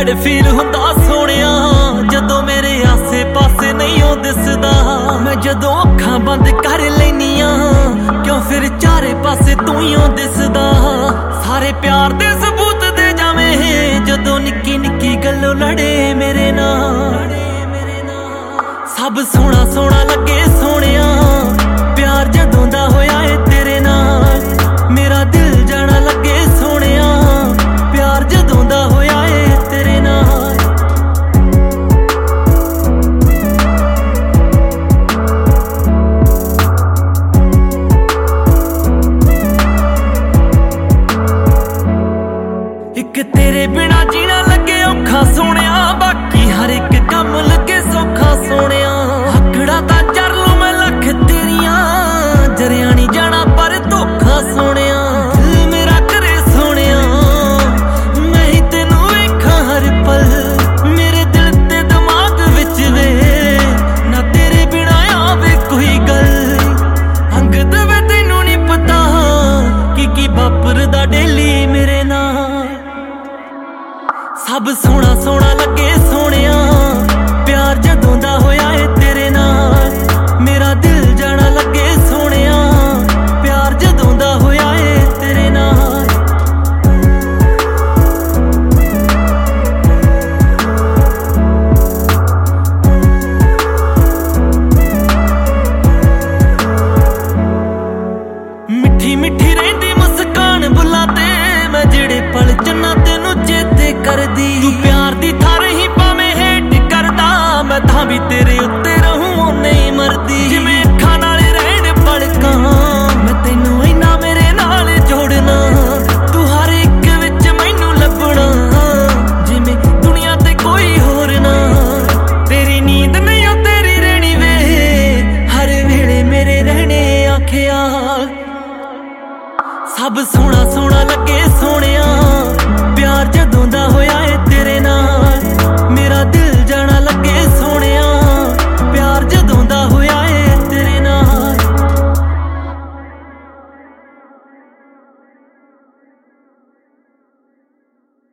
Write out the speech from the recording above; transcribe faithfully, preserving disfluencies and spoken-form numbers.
Sad feel हुंदा सोहणिया जदों मेरे आसे पासे नहीं हो दिसदा। मैं जदों अखां बंद कर लैनिया क्यों फिर चारे पासे तू ही हो दिसदा। सारे प्यार दे सबूत दे जावें जदों निक्की निक्की गल्लों लड़े मेरे नाल। सब सोहना सोहना लगे सोहणिया प्यार जदों दा होया है तेरे नाल। मेरा दिल जाना लगे सोहणिया प्यार जदों दा होया है तेरे नाल। एक तेरे बिना जीना लगे औखा सोहणिया बाकी हर एक काम लगे सौखा सोहणिया। हकड़ा ता चर लूं मैं लख तेरियां जरिया नहीं जाना पर धोखा सोहणिया। दिल मेरा करे सोहणिया मैं ही तेनू वेखां हर पल। मेरे दिल ते दिमाग विच वे ना तेरे बिना आवे कोई गल। अंग दवे तैनू नहीं पता कि की वापरदा डेली मेरे नाल। सब सोहना सोहना लगे सोहणिया प्यार जदों दा होया है तेरे नाल। मेरा दिल जाना लगे सोहणिया प्यार जदों दा होया है तेरे नाल। मिठी मिठी रहिंदी मुस्कान बुल्लां ते मैं जेड़े पल चन्ना तेनू चेते करदी। तू प्यार दी थार ही भावें हेट करदा मैं तां भी तेरे उत्ते रहूं नहीं मरदी। जिवें अखां नाल रहण पलकां मैं तैनू इन्ना मेरे नाल जोड़ना। तू हर एक विच मैनू लभना जिवें दुनिया ते कोई होर ना। तेरी नींद नहीं ओ तेरी रहनी वे हर वेले मेरे रहने आखिया। सब सोहना सोहना लगे सोहणिया प्यार जदों दा होया है तेरे नाल। मेरा दिल